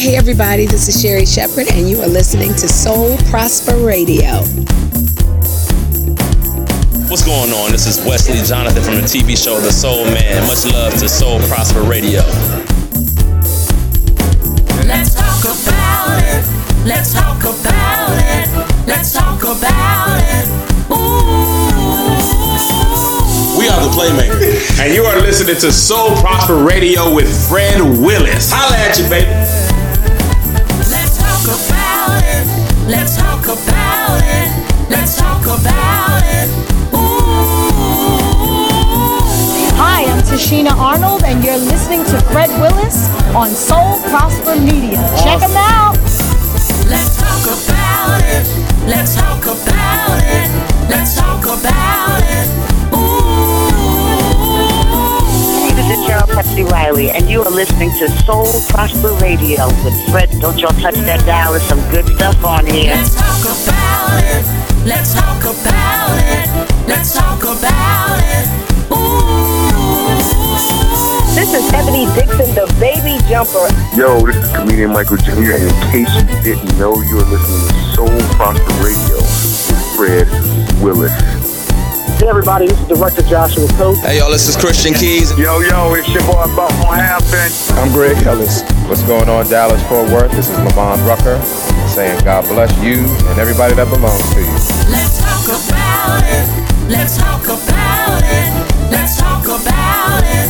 Hey everybody, this is Sherry Shepherd and you are listening to Soul Prosper Radio. What's going on? This is Wesley Jonathan from the TV show The Soul Man. Much love to Soul Prosper Radio. Let's talk about it. Let's talk about it. Let's talk about it. Ooh. We are the Playmakers, and you are listening to Soul Prosper Radio with Fred Willis. Holla at you, baby. Let's talk about it. Let's talk about it. Let's talk about it. Hi, I'm Tashina Arnold, and you're listening to Fred Willis on Soul Prosper Media. Check him out. Let's talk about it. Let's talk about it. Let's talk about it. Hey, this is Cheryl Pepsi Riley, and you are listening to Soul Prosper Radio with Fred. Don't y'all touch that dial. There's some good stuff on here. Let's talk about it. Let's talk about it. Let's talk about it. This is Ebony Dixon, the baby jumper. Yo, this is comedian Michael Jr. And in case you didn't know, you are listening to Soul Prosper Radio with Fred Willis. Hey everybody, this is Director Joshua Coates. Hey y'all, this is Christian Keys. Yo, it's your boy Buck on Hampton. I'm Greg Ellis. What's going on, Dallas Fort Worth? This is Lamont Rucker saying God bless you and everybody that belongs to you. Let's talk about it. Let's talk about it. Let's talk about it.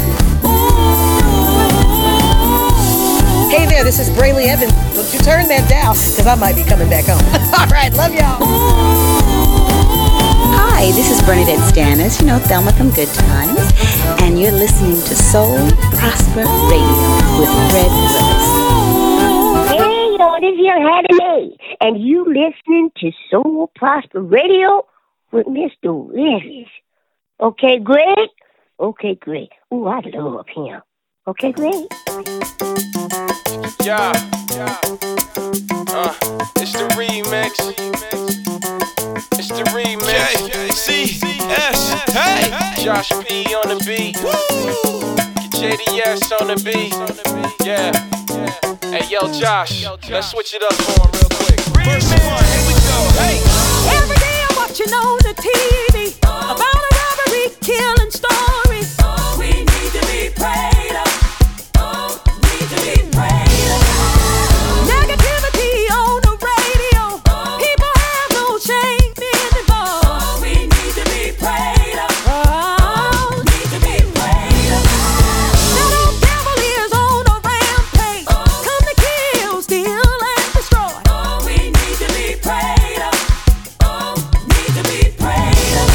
Hey there, this is Brayley Evans. Don't you turn that down, because I might be coming back home. All right, love y'all. Hi, this is Bernadette Stannis, Thelma from Good Times, and you're listening to Soul Prosper Radio with Fred Willis. Hey, this is your Hattie Mae, and you listening to Soul Prosper Radio with Mr. Willis. Okay, Greg? Okay, Greg. Ooh, I love him. Okay, Greg? Yeah. It's the remix. It's the remix. J-C-S. Hey. Josh P on the beat. Get JDS on the beat. Yeah. Hey, yo, Josh. Let's switch it up for him real quick. Verse 1. Here we go. Hey. Every day I'm watching on the TV about a robbery, killing story. Oh, we need to be prayed up. Oh, need to be prayed up. Negativity on the radio. People have no shame involved. Oh, we need to be prayed up. Oh, need to be prayed up. That old devil is on a rampage. Come to kill, steal, and destroy. Oh, we need to be prayed up. Oh, need to be prayed up.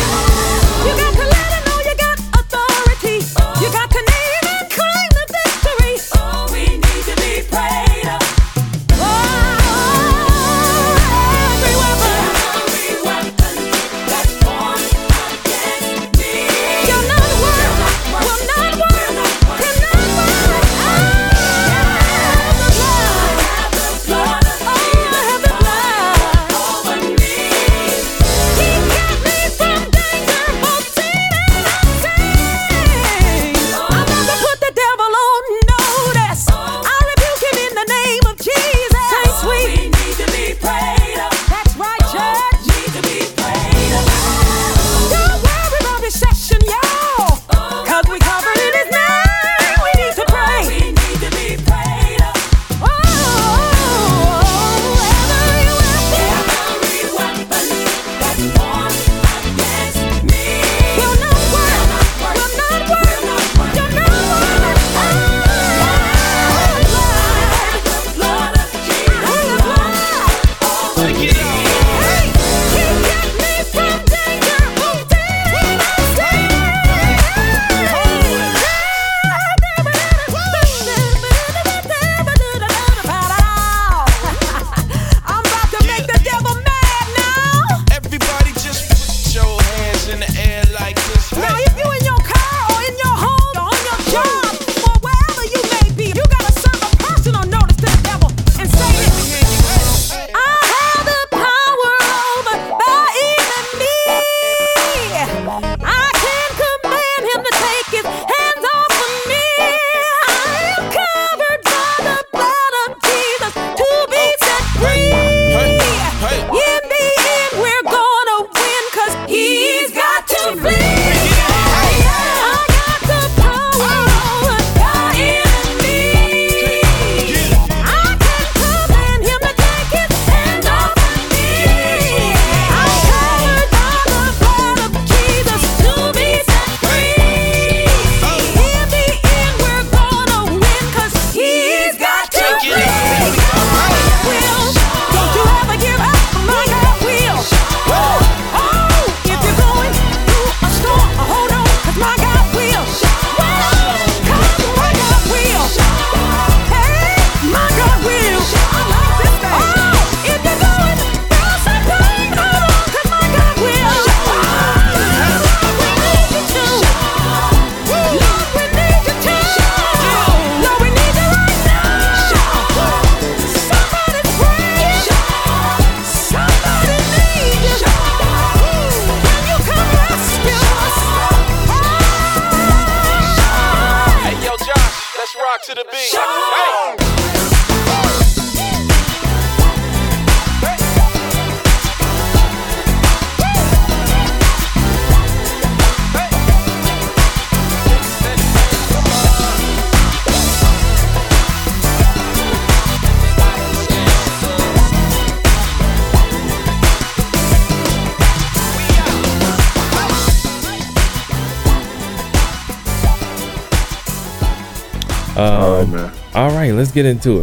All right, let's get into it.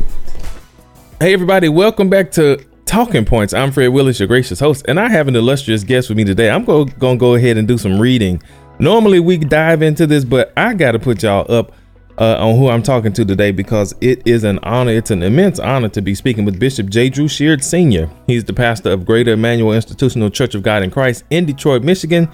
Hey, everybody, welcome back to Talking Points. I'm Fred Willis, your gracious host, and I have an illustrious guest with me today. I'm going to go ahead and do some reading. Normally, we dive into this, but I got to put y'all up on who I'm talking to today because it is an honor. It's an immense honor to be speaking with Bishop J. Drew Sheard Sr. He's the pastor of Greater Emmanuel Institutional Church of God in Christ in Detroit, Michigan.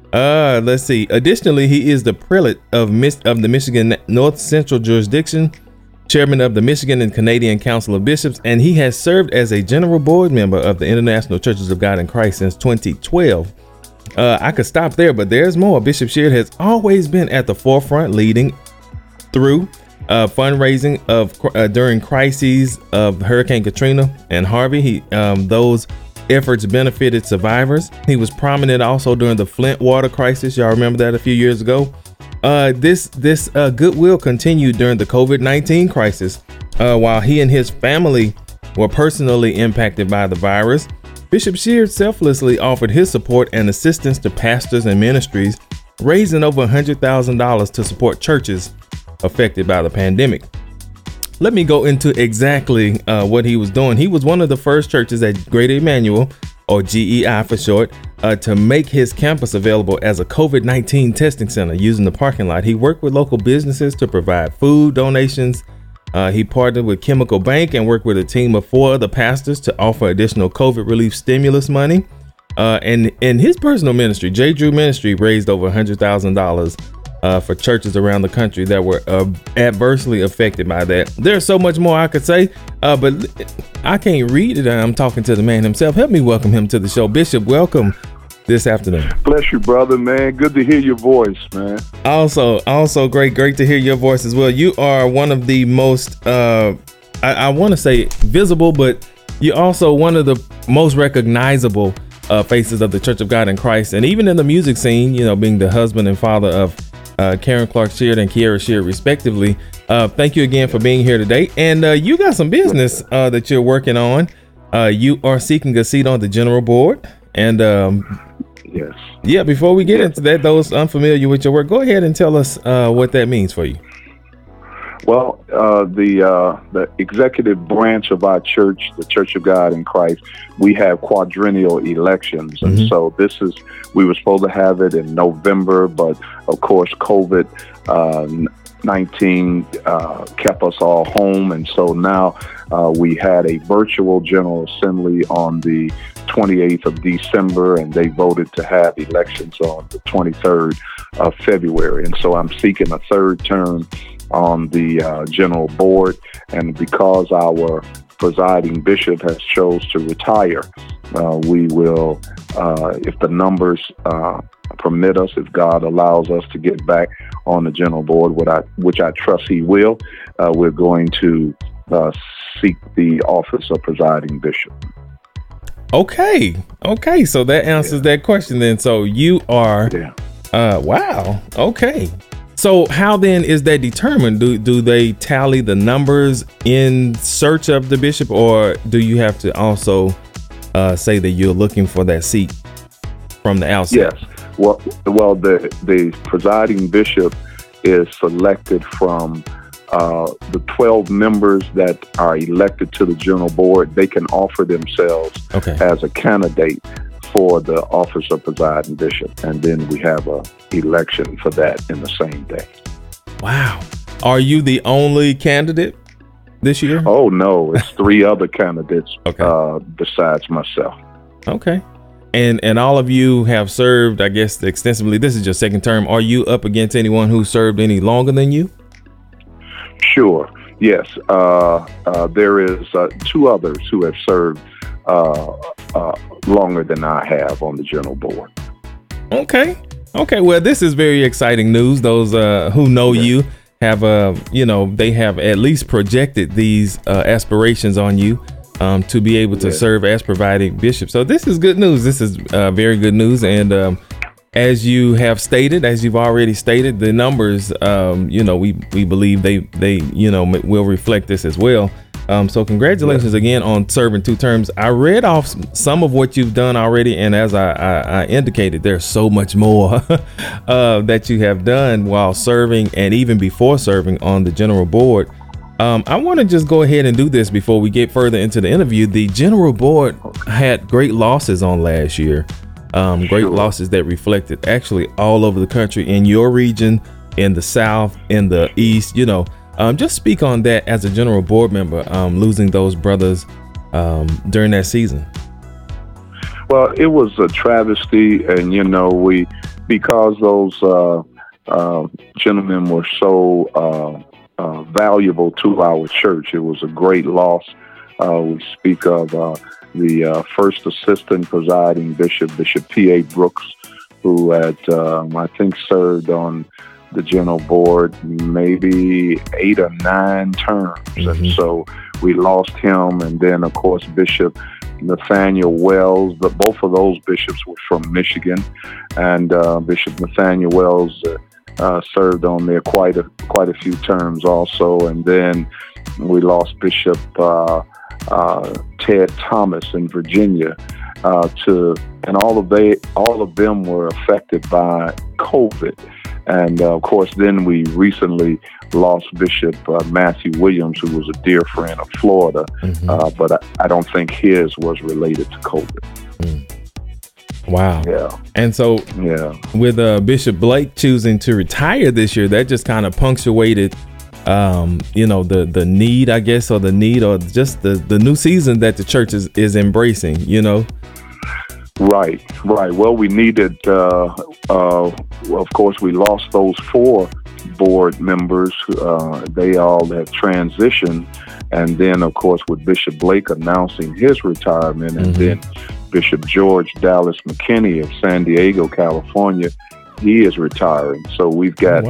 Let's see. Additionally, he is the prelate of the Michigan North Central Jurisdiction, chairman of the Michigan and Canadian Council of Bishops, and he has served as a general board member of the International Churches of God in Christ since 2012. I could stop there, but there's more. Bishop Sheard has always been at the forefront, leading through fundraising during crises of Hurricane Katrina and Harvey. Those efforts benefited survivors. He was prominent also during the Flint water crisis. Y'all remember that a few years ago. This goodwill continued during the COVID-19 crisis. While he and his family were personally impacted by the virus, Bishop Sheard selflessly offered his support and assistance to pastors and ministries, raising over $100,000 to support churches affected by the pandemic. Let me go into exactly what he was doing. He was one of the first churches at Greater Emmanuel, or GEI for short, to make his campus available as a COVID-19 testing center using the parking lot. He worked with local businesses to provide food donations. He partnered with Chemical Bank and worked with a team of 4 other pastors to offer additional COVID relief stimulus money. And in his personal ministry, J. Drew Ministry raised over $100,000 for churches around the country that were adversely affected by that. There's so much more I could say, but I can't read it. I'm talking to the man himself. Help me welcome him to the show. Bishop, welcome this afternoon. Bless you, brother, man. Good to hear your voice, man. Also great to hear your voice as well. You are one of the most, I want to say visible, but you're also one of the most recognizable faces of the Church of God in Christ. And even in the music scene, being the husband and father of Karen Clark Sheard and Kiara Sheard, respectively. Thank you again for being here today. And you got some business that you're working on. You are seeking a seat on the general board. And yes. Yeah, before we get into that, those unfamiliar with your work, go ahead and tell us what that means for you. Well, the executive branch of our church, the Church of God in Christ, we have quadrennial elections. And so we were supposed to have it in November, but of course, COVID-19 kept us all home. And so now we had a virtual General Assembly on the 28th of December, and they voted to have elections on the 23rd of February. And so I'm seeking a third term on the general board, and because our presiding bishop has chose to retire, we will, if the numbers permit us, if God allows us to get back on the general board, which I trust he will, we're going to seek the office of presiding bishop. Okay, so that answers that question then. So you are, wow, okay. So how then is that determined? Do they tally the numbers in search of the bishop, or do you have to also say that you're looking for that seat from the outset? Yes. Well, the presiding bishop is selected from the 12 members that are elected to the general board. They can offer themselves as a candidate for the office of presiding bishop, and then we have a election for that in the same day. Wow. Are you the only candidate this year? Oh no, it's 3 other candidates besides myself. Okay. And all of you have served, I guess, extensively. This is your second term. Are you up against anyone who served any longer than you? Sure. Yes. There is 2 others who have served longer than I have on the general board. Okay. Well, this is very exciting news. Those who know you have they have at least projected these aspirations on you to be able to serve as providing bishop. So this is good news. This is very good news. And as you have stated, as you've already stated, the numbers, we believe they will reflect this as well. So congratulations again on serving 2 terms. I read off some of what you've done already, and as I indicated, there's so much more that you have done while serving and even before serving on the general board. I want to just go ahead and do this before we get further into the interview. The general board had great losses on last year, great losses that reflected actually all over the country, in your region, in the South, in the East, just speak on that as a general board member, losing those brothers during that season. Well, it was a travesty, and because those gentlemen were so valuable to our church, it was a great loss. We speak of the first assistant presiding bishop, Bishop P.A. Brooks, who had, I think, served on the general board maybe 8 or 9 terms. And so we lost him. And then, of course, Bishop Nathaniel Wells. Both of those bishops were from Michigan. And Bishop Nathaniel Wells served on there quite a few terms also. And then we lost Bishop Ted Thomas in Virginia and all of them were affected by COVID. And of course, then we recently lost Bishop Matthew Williams, who was a dear friend of Florida, but I don't think his was related to COVID. Wow. Yeah. And so with Bishop Blake choosing to retire this year, that just kind of punctuated the need, I guess, or the need, or just the new season that the church is embracing, Right. Well, we needed, of course, we lost those 4 board members. They all have transitioned. And then, of course, with Bishop Blake announcing his retirement, and then Bishop George Dallas McKinney of San Diego, California, he is retiring. So we've got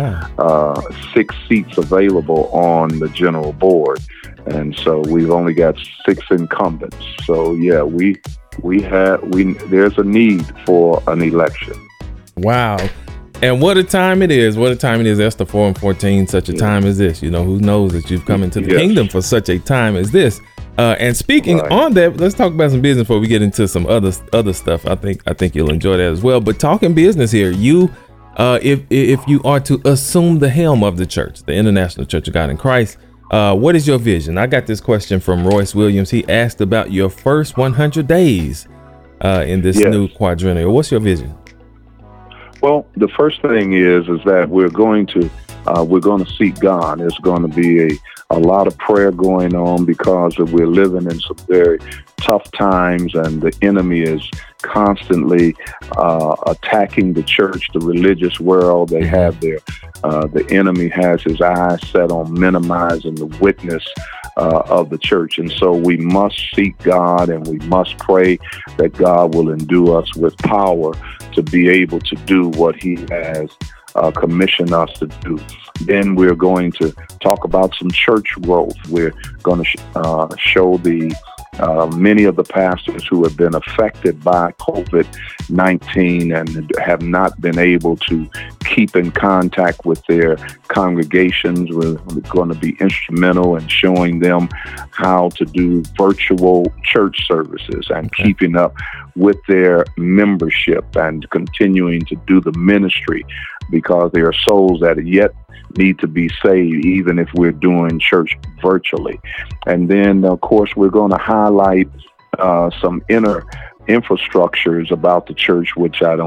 6 seats available on the general board. And so we've only got 6 incumbents. So, yeah, there's a need for an election. Wow. And what a time it is. What a time it is. Esther 4:14, such a time as this. Who knows that you've come into the kingdom for such a time as this. And speaking on that, let's talk about some business before we get into some other stuff. I think you'll enjoy that as well. But talking business here, you if you are to assume the helm of the church, the International Church of God in Christ, what is your vision? I got this question from Royce Williams. He asked about your first 100 days in this new quadrennial. What's your vision? Well, the first thing is that we're going to seek God. There's going to be a lot of prayer going on because we're living in some very tough times, and the enemy is constantly attacking the church, the religious world. They have the enemy has his eyes set on minimizing the witness of the church. And so we must seek God, and we must pray that God will endue us with power to be able to do what he has commissioned us to do. Then we're going to talk about some church growth. We're going to show the many of the pastors who have been affected by COVID-19 and have not been able to keep in contact with their congregations. We're going to be instrumental in showing them how to do virtual church services and keeping up with their membership and continuing to do the ministry, because there are souls that yet need to be saved, even if we're doing church virtually. And then, of course, we're going to highlight some inner infrastructures about the church, which I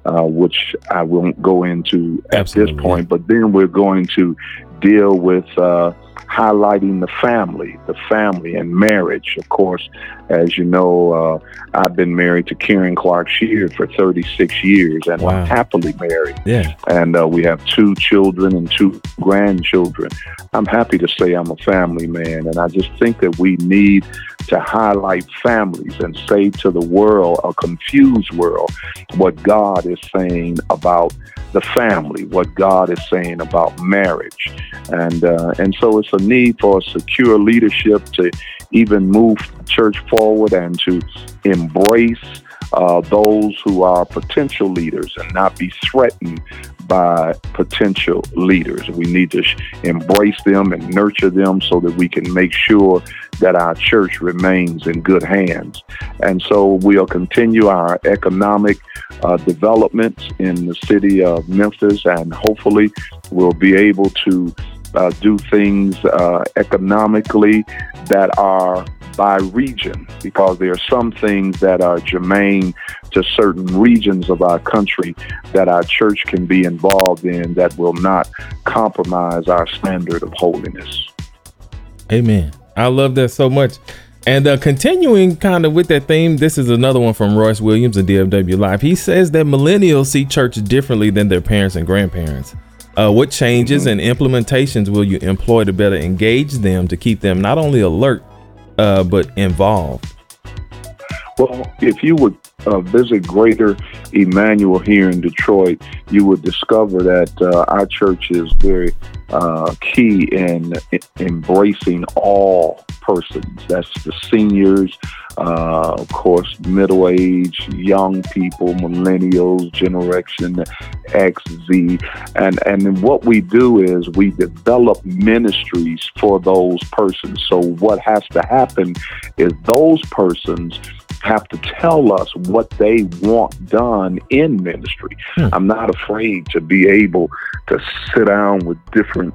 won't go into at this point. But then we're going to deal with highlighting the family and marriage. Of course, as you know, I've been married to Karen Clark Sheard for 36 years, and I'm happily married. Yeah. And we have 2 children and 2 grandchildren. I'm happy to say I'm a family man, and I just think that we need to highlight families and say to the world, a confused world, what God is saying about the family, what God is saying about marriage. And so it's a need for secure leadership to even move the church forward and to embrace those who are potential leaders and not be threatened by potential leaders. We need to embrace them and nurture them so that we can make sure that our church remains in good hands. And so we'll continue our economic development in the city of Memphis, and hopefully we'll be able to do things economically that are by region, because there are some things that are germane to certain regions of our country that our church can be involved in that will not compromise our standard of holiness. Amen. I love that so much. And continuing kind of with that theme, this is another one from Royce Williams in DFW Live. He says that millennials see church differently than their parents and grandparents. What changes and implementations will you employ to better engage them to keep them not only alert, but involved? Well, if you would visit Greater Emmanuel here in Detroit, you would discover that our church is very key in embracing all persons. That's the seniors, of course, middle-aged, young people, millennials, Generation X, Z. And what we do is we develop ministries for those persons. So what has to happen is those persons have to tell us what they want done in ministry. I'm not afraid to be able to sit down with different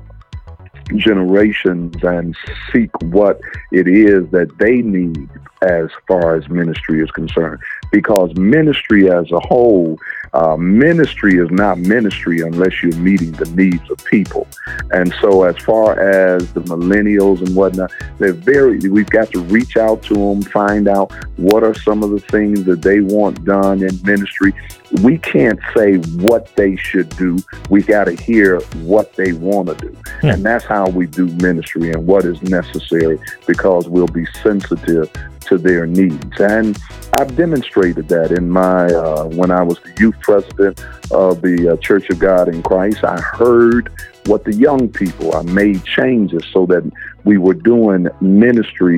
generations and seek what it is that they need as far as ministry is concerned. Because ministry as a whole, ministry is not ministry unless you're meeting the needs of people. And so as far as the millennials and whatnot, we've got to reach out to them, find out what are some of the things that they want done in ministry. We can't say what they should do. We got to hear what they want to do. And that's how we do ministry and what is necessary, because we'll be sensitive to their needs. And I've demonstrated that in my when I was the youth president of the Church of God in Christ. I heard what the young people, I made changes so that we were doing ministry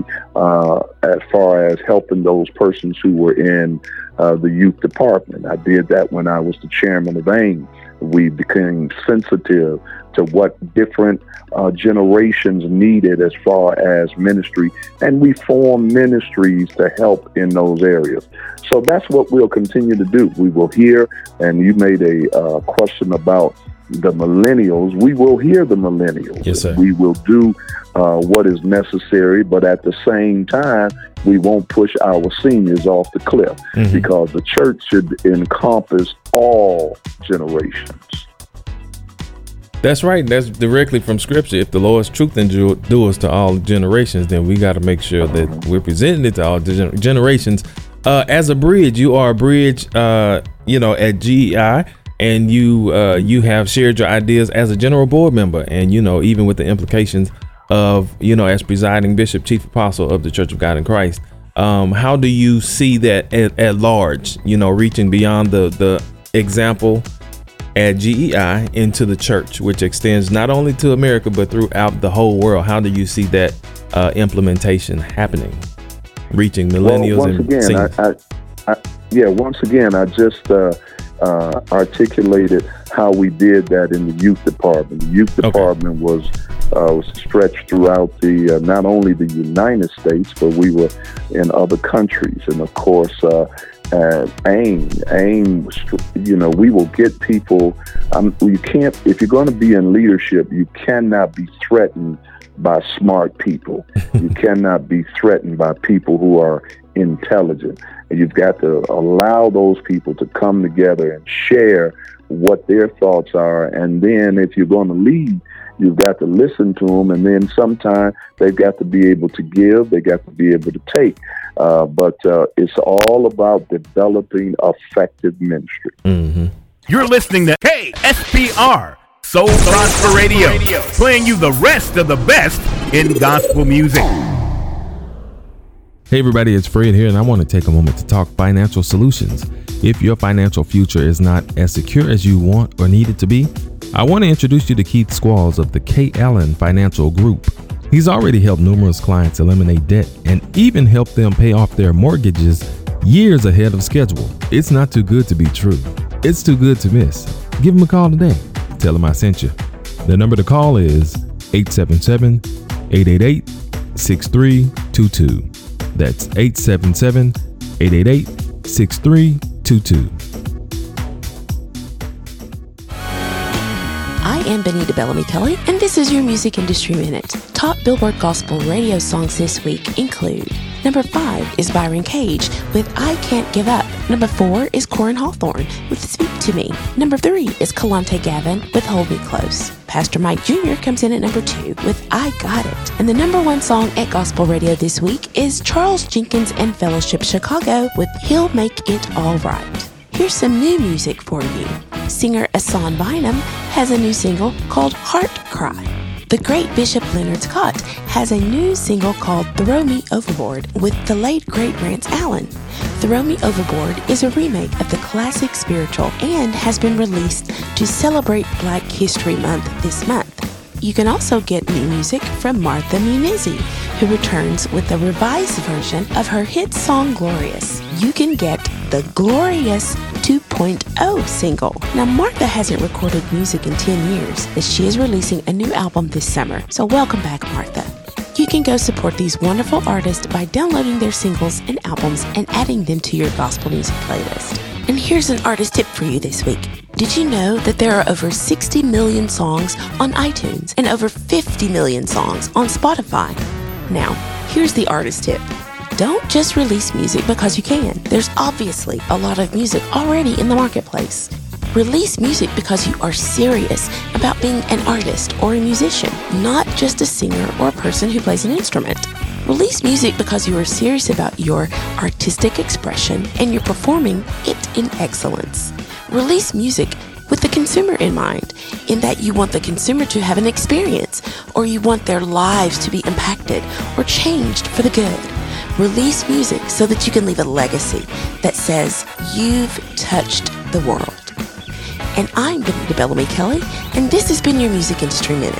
as far as helping those persons who were in the youth department. I did that when I was the chairman of AIM. We became sensitive to what different generations needed as far as ministry, and we formed ministries to help in those areas. So that's what we'll continue to do. We will hear, and you made a question about the millennials. We will hear the millennials. Yes, sir. We will do what is necessary, but at the same time, we won't push our seniors off the cliff, because the church should encompass all generations. That's right. That's directly from scripture. If the Lord's truth endures to all generations, then we got to make sure that we're presenting it to all generations. As a bridge, you are a bridge, at GEI, and you have shared your ideas as a general board member, and even with the implications of as presiding bishop, chief apostle of the Church of God in Christ. How do you see that at large? Reaching beyond the example at GEI into the church, which extends not only to America but throughout the whole world. How do you see that implementation happening, reaching millennials and seniors? Once again, I just articulated how we did that in the youth department. The youth department was stretched throughout the not only the United States, but we were in other countries, and of course. AIM, we will get people. You can't, if you're going to be in leadership, you cannot be threatened by smart people. You cannot be threatened by people who are intelligent. And you've got to allow those people to come together and share what their thoughts are. And then if you're going to lead, you've got to listen to them. And then sometimes they've got to be able to give. They got to be able to take. But it's all about developing effective ministry. You're listening to KSPR, Soul Prosper Radio, playing you the rest of the best in gospel music. Hey everybody, it's Fred here, and I want to take a moment to talk financial solutions. If your financial future is not as secure as you want or need it to be, I want to introduce you to Keith Squalls of the K. Allen Financial Group. He's already helped numerous clients eliminate debt and even helped them pay off their mortgages years ahead of schedule. It's not too good to be true. It's too good to miss. Give him a call today. Tell him I sent you. The number to call is 877-888-6322. That's 877-888-6322. I am Benita Bellamy Kelly, and this is your Music Industry Minute. Top Billboard Gospel radio songs this week include: number 5 is Byron Cage with I Can't Give Up. Number 4 is Corin Hawthorne with Speak to Me. Number 3 is Kalante Gavin with Hold Me Close. Pastor Mike Jr. comes in at number 2 with I Got It. And the number 1 song at Gospel Radio this week is Charles Jenkins and Fellowship Chicago with He'll Make It All Right. Here's some new music for you. Singer Asan Bynum has a new single called Heart Cry. The great Bishop Leonard Scott has a new single called Throw Me Overboard with the late great Rance Allen. Throw Me Overboard is a remake of the classic spiritual and has been released to celebrate Black History Month this month. You can also get new music from Martha Munizzi, who returns with a revised version of her hit song Glorious. You can get the Glorious 2.0 single. Now, Martha hasn't recorded music in 10 years, but she is releasing a new album this summer. So welcome back, Martha. You can go support these wonderful artists by downloading their singles and albums and adding them to your gospel music playlist. And here's an artist tip for you this week. Did you know that there are over 60 million songs on iTunes and over 50 million songs on Spotify? Now, here's the artist tip. Don't just release music because you can. There's obviously a lot of music already in the marketplace. Release music because you are serious about being an artist or a musician, not just a singer or a person who plays an instrument. Release music because you are serious about your artistic expression and you're performing it in excellence. Release music with the consumer in mind, in that you want the consumer to have an experience, or you want their lives to be impacted or changed for the good. Release music so that you can leave a legacy that says you've touched the world. And I'm Benita Bellamy Kelly, and this has been your Music Industry Minute.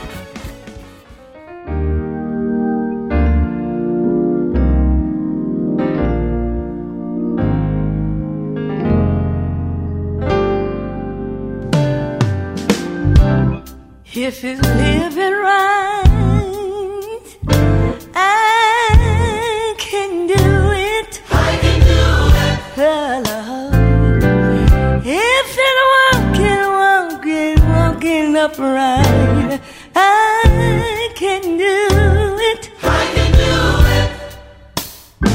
If it's living right, I can do it. I can do it. Hello. If it's walking upright, I can do it. I can do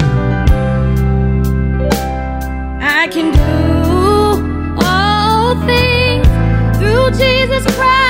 it. I can do all things through Jesus Christ.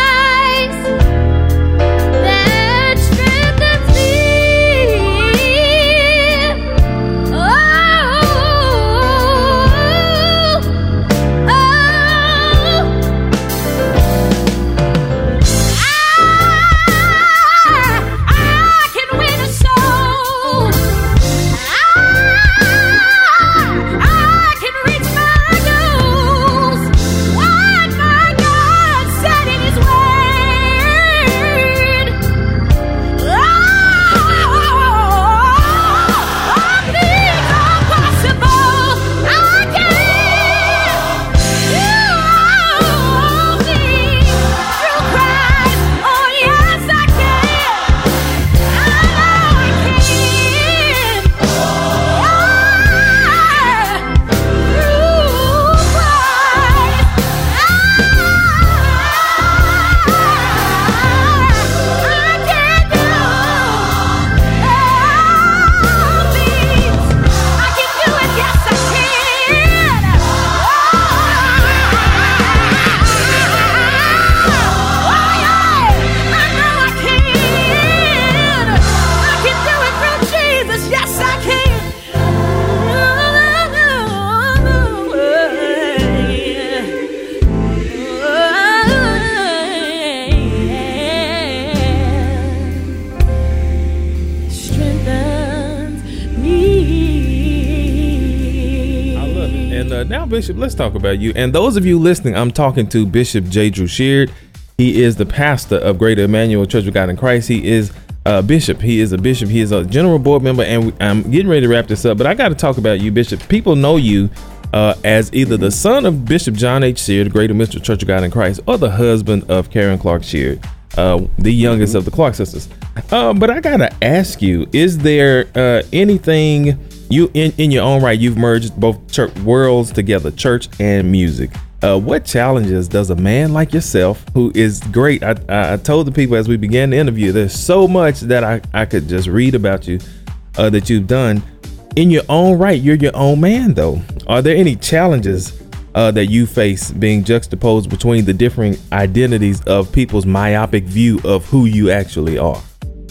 now, Bishop, let's talk about you. And those of you listening, I'm talking to Bishop J. Drew Sheard. He is the pastor of Greater Emmanuel Church of God in Christ. He is a bishop. He is a general board member. And I'm getting ready to wrap this up, but I got to talk about you, Bishop. People know you as either the son of Bishop John H. Sheard, Greater Emmanuel Church of God in Christ, or the husband of Karen Clark Sheard, the youngest of the Clark sisters. But I got to ask you, is there anything you in your own right, you've merged both church worlds together, church and music. What challenges does a man like yourself, who is great? I told the people as we began the interview, there's so much that I could just read about you that you've done. In your own right, you're your own man, though. Are there any challenges that you face being juxtaposed between the differing identities of people's myopic view of who you actually are?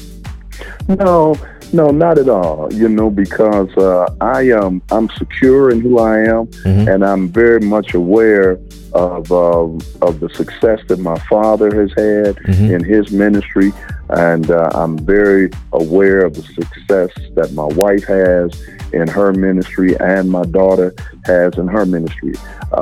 No, not at all. Because I'm secure in who I am, and I'm very much aware of the success that my father has had in his ministry, and I'm very aware of the success that my wife has in her ministry and my daughter has in her ministry.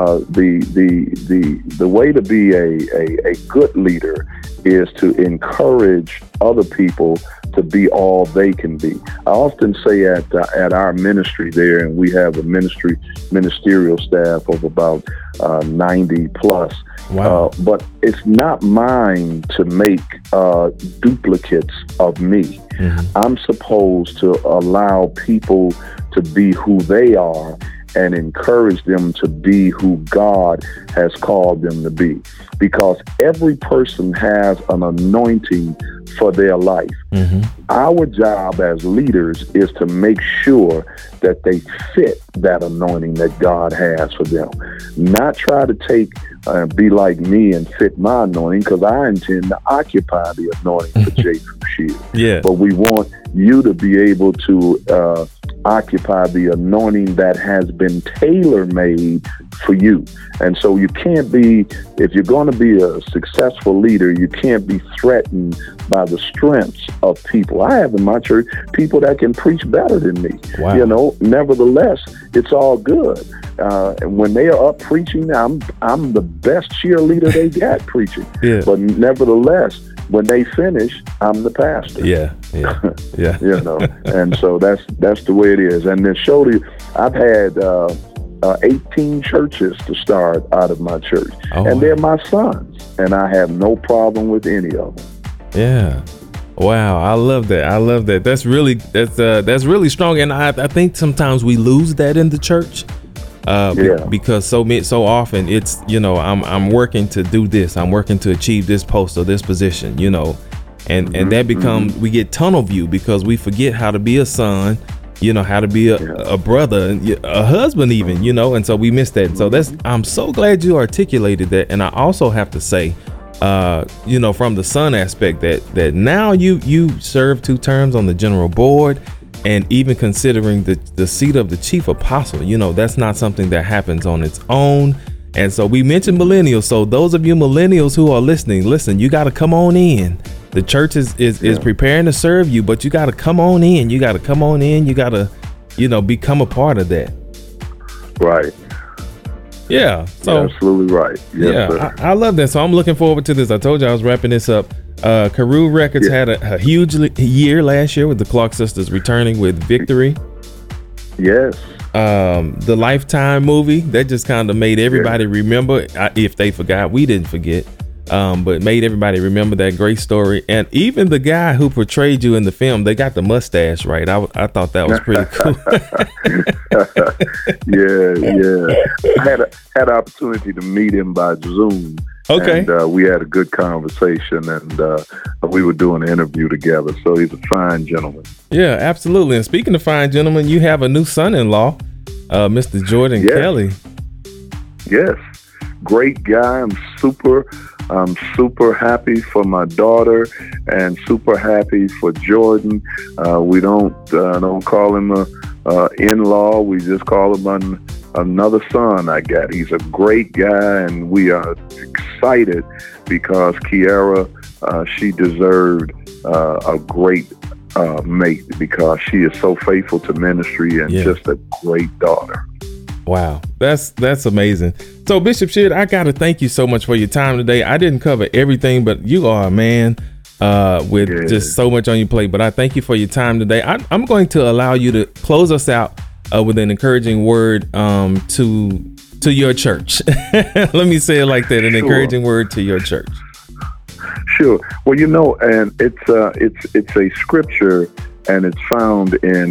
The way to be a good leader is to encourage other people to be all they can be. I often say at our ministry there, and we have a ministerial staff of about 90 plus. Wow. But it's not mine to make duplicates of me. I'm supposed to allow people to be who they are and encourage them to be who God has called them to be. Because every person has an anointing for their life. Our job as leaders is to make sure that they fit that anointing that God has for them. Not try to take be like me and fit my anointing, because I intend to occupy the anointing for J. Drew Sheard. Yeah. But we want you to be able to occupy the anointing that has been tailor-made for you. And so you can't be, if you're going to be a successful leader, you can't be threatened by the strengths of people. I have in my church people that can preach better than me. Wow. Nevertheless, it's all good. And when they are up preaching, I'm the best cheerleader they got preaching. Yeah. But nevertheless, when they finish, I'm the pastor. Yeah. And so that's the way it is. And then I've had 18 churches to start out of my church, and they're my sons, and I have no problem with any of them. Yeah. Wow, I love that. That's really strong, and I think sometimes we lose that in the church. Because so often it's, I'm working to do this, I'm working to achieve this post or this position, and that becomes, we get tunnel view because we forget how to be a son, how to be a brother, a husband even, and so we miss that. So I'm so glad you articulated that. And I also have to say, from the son aspect, that now you serve 2 terms on the general board. And even considering the seat of the chief apostle, that's not something that happens on its own. And so we mentioned millennials. So those of you millennials who are listening, listen, you got to come on in. The church is preparing to serve you, but you got to come on in. You got to, become a part of that. Right. Yeah. So you're absolutely right. Yes, sir. I love that. So I'm looking forward to this. I told you I was wrapping this up. Carew Records had a huge year last year with the Clark sisters returning with Victory. Yes. The Lifetime movie that just kind of made everybody remember. If they forgot, we didn't forget. But made everybody remember that great story. And even the guy who portrayed you in the film, they got the mustache right. I thought that was pretty cool. Yeah. I had an opportunity to meet him by Zoom. Okay. And we had a good conversation, and we were doing an interview together. So he's a fine gentleman. Yeah, absolutely. And speaking of fine gentlemen, you have a new son-in-law, Mr. Jordan Kelly. Yes. Great guy. I'm super happy for my daughter and super happy for Jordan. We don't call him a in-law. We just call him another son I got. He's a great guy, and we are excited because Kiara, she deserved a great mate because she is so faithful to ministry and just a great daughter. Wow, that's amazing. So Bishop Shedd, I gotta thank you so much for your time today. I didn't cover everything, but you are a man with just so much on your plate. But I thank you for your time today. I'm going to allow you to close us out with an encouraging word to your church. Let me say it like that, an encouraging word to your church. Sure. Well, and it's a scripture, and it's found in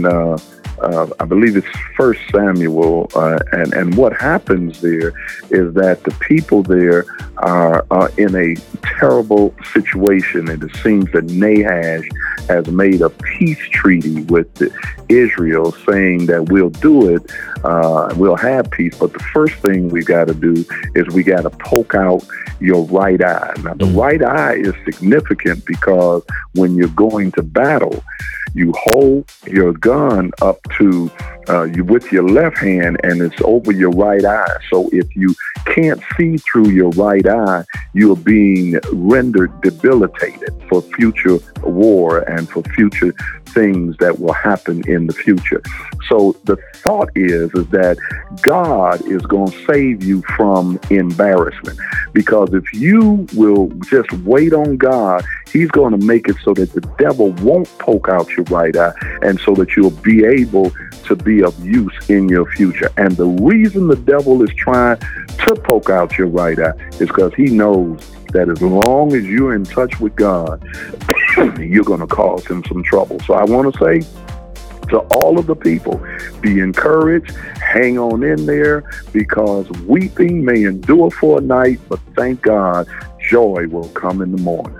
I believe it's 1 Samuel, and what happens there is that the people there are in a terrible situation, and it seems that Nahash has made a peace treaty with Israel, saying that we'll do it, we'll have peace, but the first thing we got to do is we got to poke out your right eye. Now, the right eye is significant because when you're going to battle, you hold your gun up to you with your left hand, and it's over your right eye. So if you can't see through your right eye, you're being rendered debilitated for future war and for future things that will happen in the future. So the thought is that God is going to save you from embarrassment, because if you will just wait on God, He's going to make it so that the devil won't poke out your right eye, and so that you'll be able to be of use in your future. And the reason the devil is trying to poke out your right eye is because he knows that as long as you're in touch with God, you're going to cause him some trouble. So I want to say to all of the people, be encouraged, hang on in there, because weeping may endure for a night, but thank God, joy will come in the morning.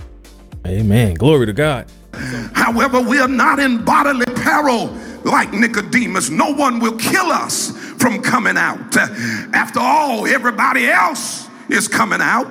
Amen. Glory to God. However, we are not in bodily peril like Nicodemus. No one will kill us from coming out. After all, everybody else is coming out.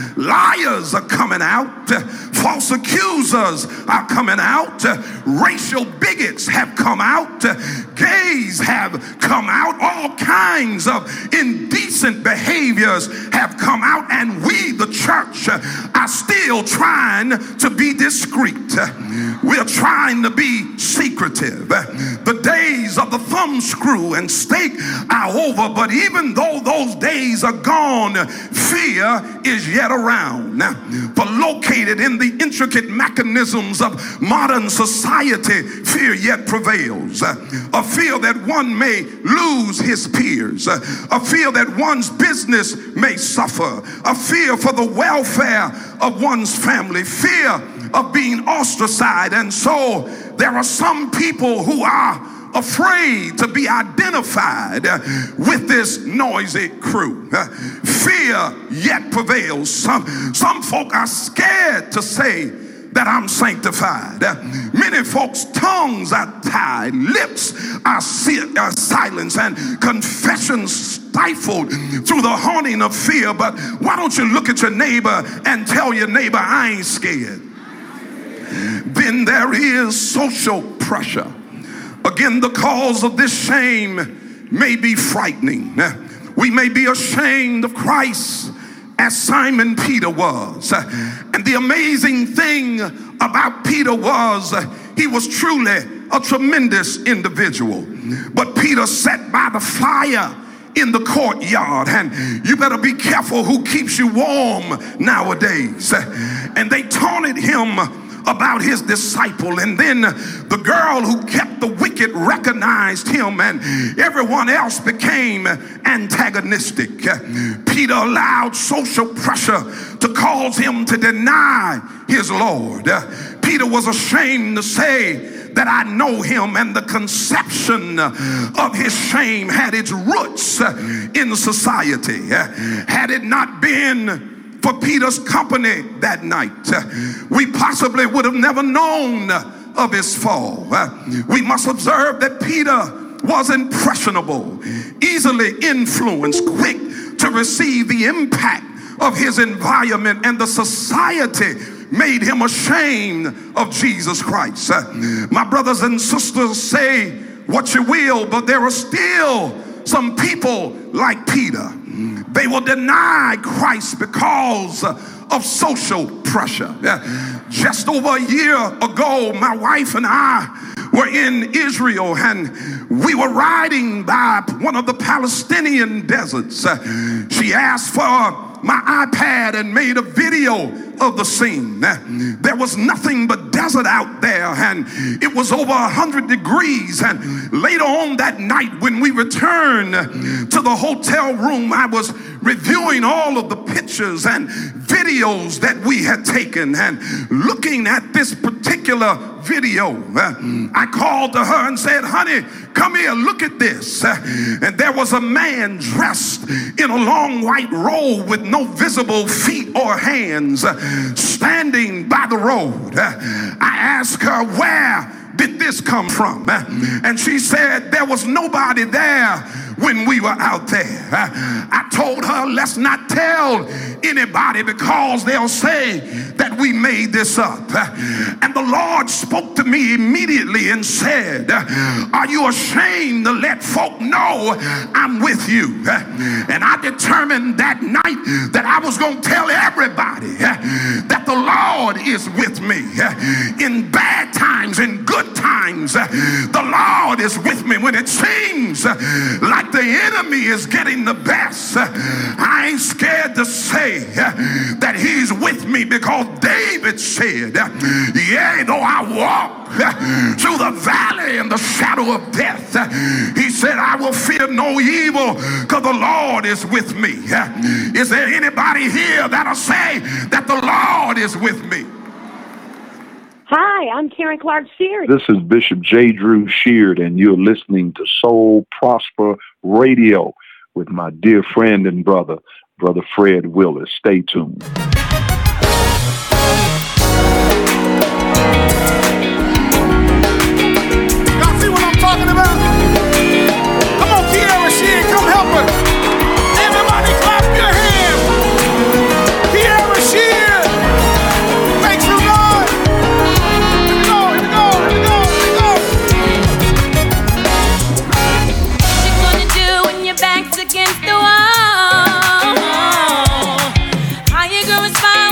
Liars are coming out. False accusers are coming out. Racial bigots have come out. Gays have come out. All kinds of indecent behaviors have come out. And we, the church, are still trying to be discreet. We're trying to be secretive. The days of the thumbscrew and stake are over. But even though those days are gone, fear is yet around. For located in the intricate mechanisms of modern society, fear yet prevails. A fear that one may lose his peers. A fear that one's business may suffer. A fear for the welfare of one's family. Fear of being ostracized. And so there are some people who are afraid to be identified with this noisy crew. Fear yet prevails. Some folk are scared to say that I'm sanctified. Many folks' tongues are tied, lips are silenced, and confessions stifled through the haunting of fear. But why don't you look at your neighbor and tell your neighbor, I ain't scared. Then there is social pressure. Again, the cause of this shame may be frightening. We may be ashamed of Christ as Simon Peter was. And the amazing thing about Peter was he was truly a tremendous individual. But Peter sat by the fire in the courtyard, and you better be careful who keeps you warm nowadays. And they taunted him about his disciple, and then the girl who kept the wicked recognized him, and everyone else became antagonistic. Peter allowed social pressure to cause him to deny his Lord. Peter was ashamed to say that I know him, and the conception of his shame had its roots in society. Had it not been for Peter's company that night, we possibly would have never known of his fall. We must observe that Peter was impressionable, easily influenced, quick to receive the impact of his environment, and the society made him ashamed of Jesus Christ. My brothers and sisters, say what you will, but there are still some people like Peter. They will deny Christ because of social pressure. Just over a year ago, my wife and I were in Israel, and we were riding by one of the Palestinian deserts. She asked for my iPad and made a video of the scene. There was nothing but desert out there, and it was over 100 degrees. And later on that night, when we returned to the hotel room, I was reviewing all of the pictures and videos that we had taken, and looking at this particular video, I called to her and said, honey, come here, look at this. And there was a man dressed in a long white robe with no visible feet or hands standing by the road. I asked her, where did this come from? And she said, there was nobody there when we were out there. I told her, let's not tell anybody because they'll say that we made this up. And the Lord spoke to me immediately and said, are you ashamed to let folk know I'm with you? And I determined that night that I was going to tell everybody that the Lord is with me. In bad times, in good times, the Lord is with me. When it seems like the enemy is getting the best, I ain't scared to say that he's with me, because David said, yea, though I walk through the valley in the shadow of death, he said, I will fear no evil, because the Lord is with me. Is there anybody here that'll say that the Lord is with me? Hi, I'm Karen Clark Sears. This is Bishop J. Drew Sheard, and you're listening to Soul Prosper Radio with my dear friend and brother Fred Willis. Stay tuned. Y'all see what I'm talking about? Come on, Kiara Sheard, come help her. Everybody clap your hands. Kiara Sheard, make some noise. Here we go, here we go, here we go, here we go. What you gonna do when your back's against the wall? How you gonna respond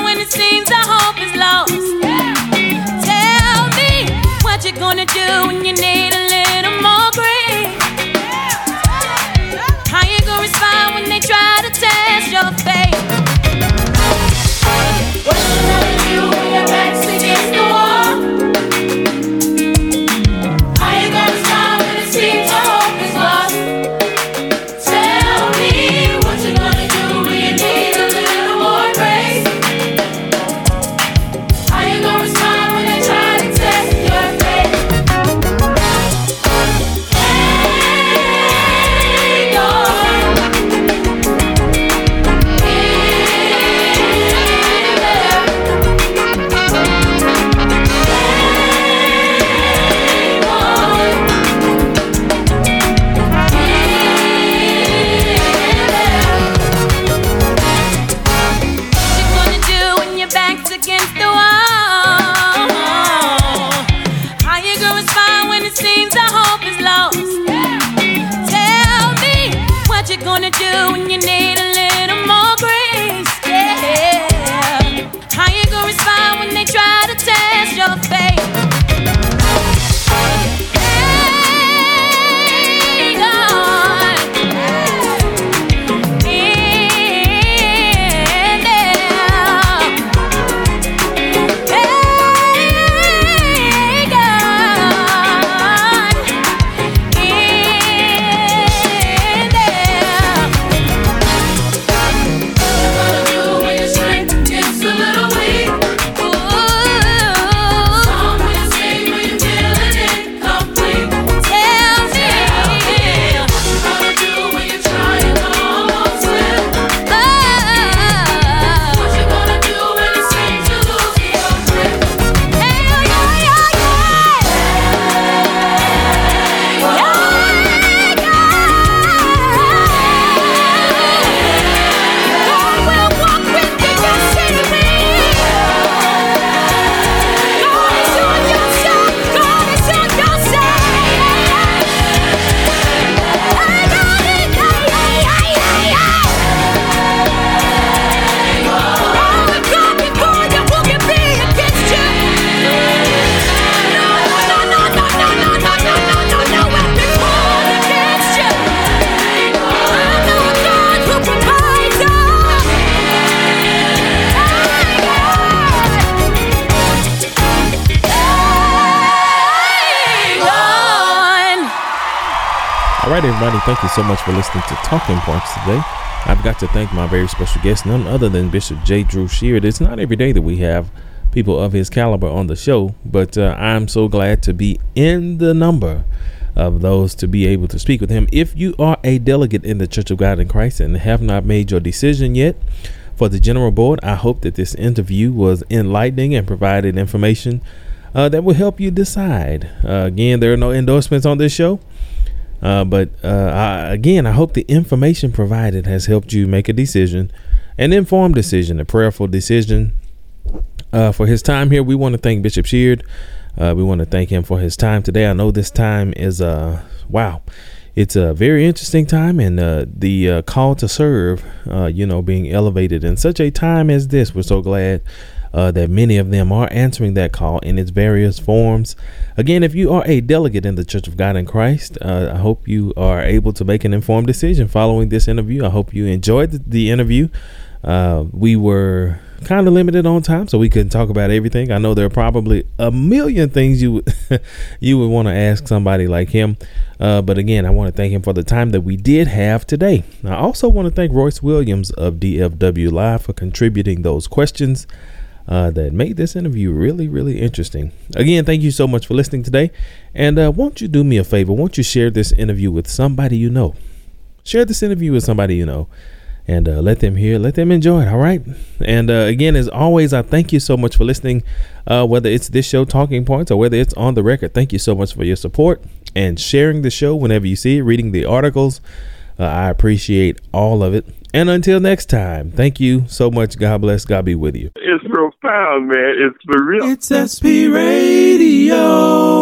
All right, everybody, thank you so much for listening to Talking Points today. I've got to thank my very special guest, none other than Bishop J. Drew Sheard. It's not every day that we have people of his caliber on the show, but I'm so glad to be in the number of those to be able to speak with him. If you are a delegate in the Church of God in Christ and have not made your decision yet for the general board, I hope that this interview was enlightening and provided information that will help you decide. Again, there are no endorsements on this show. But I hope the information provided has helped you make a decision, an informed decision, a prayerful decision. For his time here, we want to thank Bishop Sheard. We want to thank him for his time today. I know this time is it's a very interesting time, and the call to serve, being elevated in such a time as this. We're so glad that many of them are answering that call in its various forms. Again, if you are a delegate in the Church of God in Christ, I hope you are able to make an informed decision following this interview. I hope you enjoyed the interview. We were kind of limited on time, so we couldn't talk about everything. I know there are probably a million things you would want to ask somebody like him. But again, I want to thank him for the time that we did have today. I also want to thank Royce Williams of DFW Live for contributing those questions that made this interview really, really interesting. Again, thank you so much for listening today. And won't you do me a favor? Won't you share this interview with somebody you know? Share this interview with somebody you know. And let them hear, let them enjoy it. All right. And again, as always, I thank you so much for listening, whether it's this show, Talking Points, or whether it's on the record. Thank you so much for your support and sharing the show whenever you see it, reading the articles. I appreciate all of it. And until next time, thank you so much. God bless. God be with you. It's profound, man. It's for real. It's SP Radio.